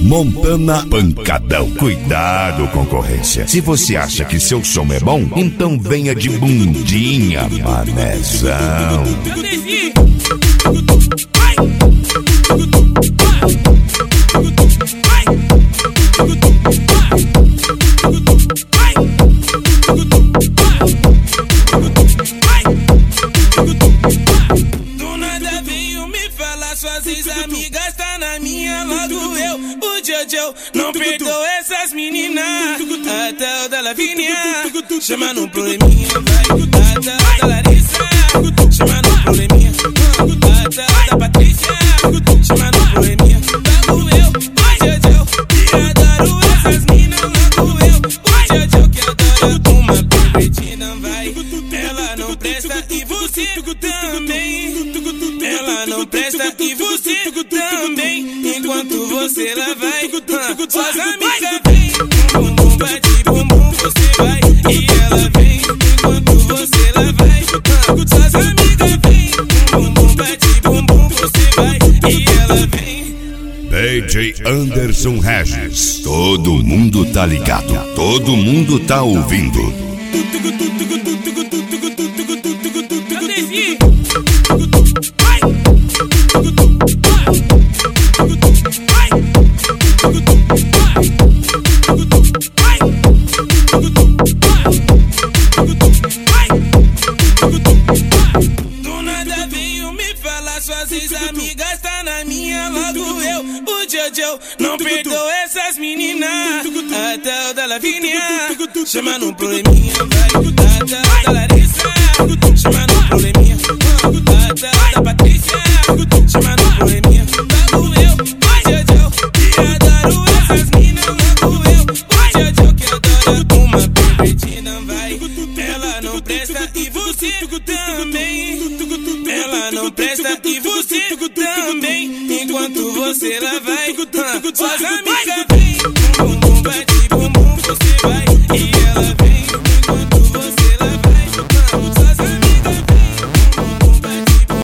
Montana Pancadão. Cuidado, concorrência. Se você acha que seu som é bom, então venha de bundinha, manezão. Do nada veio me falar, suas ex-amigas tá na minha, logo eu, o Jojo, não perdoa essas meninas. A tal da Lavínia, chama no probleminha, vai. A tal da Larissa, chama no probleminha. A tal da Patrícia, chama no probleminha. Logo eu, o Jojo, que adoro essas meninas. Logo eu, o Jojo, que adora uma pervertida, vai. Ela não presta e você também. Ela não presta e você também. Enquanto você lá vai, suas amigas vem. Bum bum bate bum bum, você vai e ela vem. Enquanto você lá vai, suas amigas vem. Bum bum bate bum bum, você vai e ela vem. DJ Anderson Regis. Todo mundo tá ligado, todo mundo tá ouvindo. Do nada veio me falar, suas ex-amigas tá na minha, logo eu, o Jojo, não perdoa essas meninas. A tal da Lavínia, chama no probleminha, vai. A tal da Larissa, chama no probleminha. A tal da Patrícia, chama no probleminha. Logo eu, o Jojo, que adoro essas meninas. Logo eu, o Jojo, que adora uma pervertida, vai. Ela não presta e você também. Ela não presta e você também. Enquanto você lá